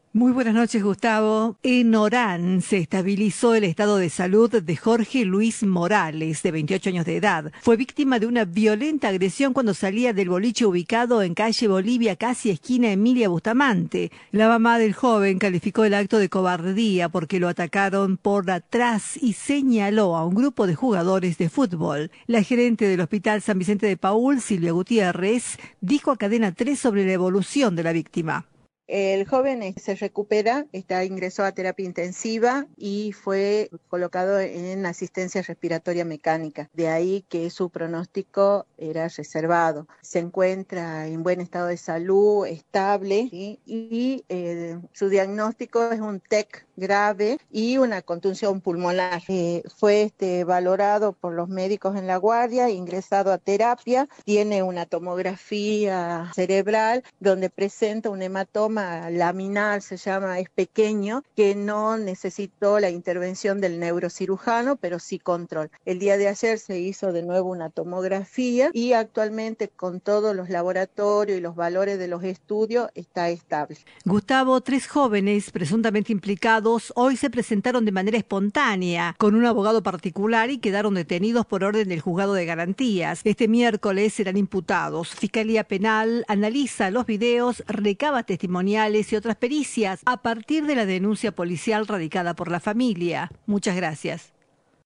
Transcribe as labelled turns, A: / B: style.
A: Muy buenas noches, Gustavo. En Orán se estabilizó el estado de salud de Jorge Luis Morales, de 28 años de edad. Fue víctima de una violenta agresión cuando salía del boliche ubicado en calle Bolivia, casi esquina Emilia Bustamante. La mamá del joven calificó el acto de cobardía porque lo atacaron por atrás y señaló a un grupo de jugadores de fútbol. La gerente del Hospital San Vicente de Paúl, Silvia Gutiérrez, dijo a Cadena 3 sobre la evolución de la víctima.
B: El joven se recupera, ingresó a terapia intensiva y fue colocado en asistencia respiratoria mecánica. De ahí que su pronóstico era reservado. Se encuentra en buen estado de salud, estable, ¿sí? y su diagnóstico es un TEC grave y una contusión pulmonar. Fue valorado por los médicos en la guardia, ingresado a terapia, tiene una tomografía cerebral donde presenta un hematoma laminar, se llama, es pequeño, que no necesitó la intervención del neurocirujano, pero sí control. El día de ayer se hizo de nuevo una tomografía y actualmente con todos los laboratorios y los valores de los estudios está estable.
A: Gustavo, 3 jóvenes presuntamente implicados hoy se presentaron de manera espontánea con un abogado particular y quedaron detenidos por orden del juzgado de garantías. Este miércoles serán imputados. Fiscalía Penal analiza los videos, recaba testimoniales y otras pericias a partir de la denuncia policial radicada por la familia. Muchas gracias.